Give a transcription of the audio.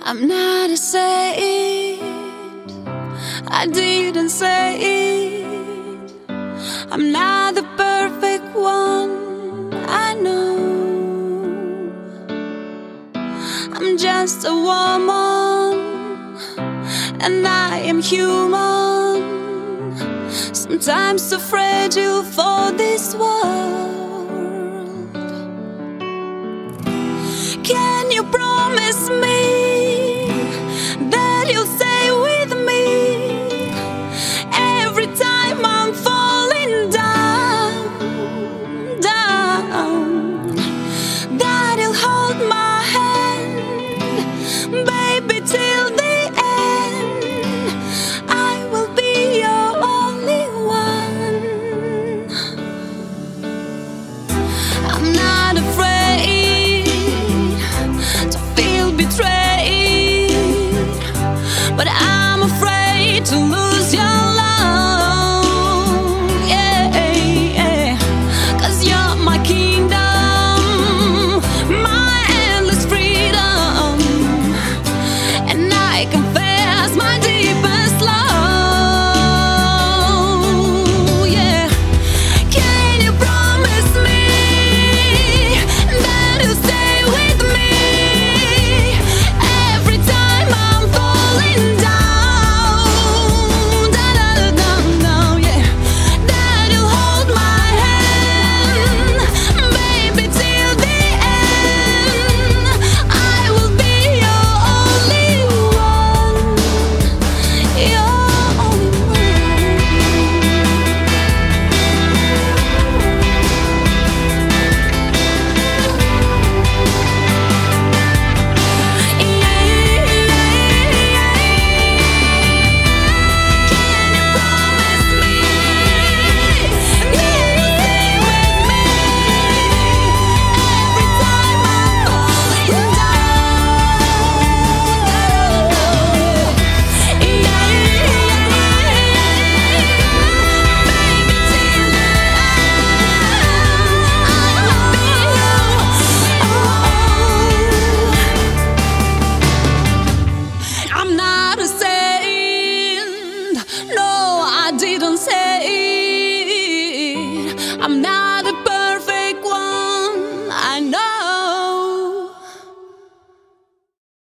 I'm not a saint, I didn't say it. I'm not the perfect one, I know. I'm just a woman, and I am human, sometimes too fragile for this world. Can you promise me that you'll stay with me every time I'm falling down, down? That you'll hold my hand, baby, till the end. I will be your only one. I'm not afraid to feel betrayed, but I'm afraid to lose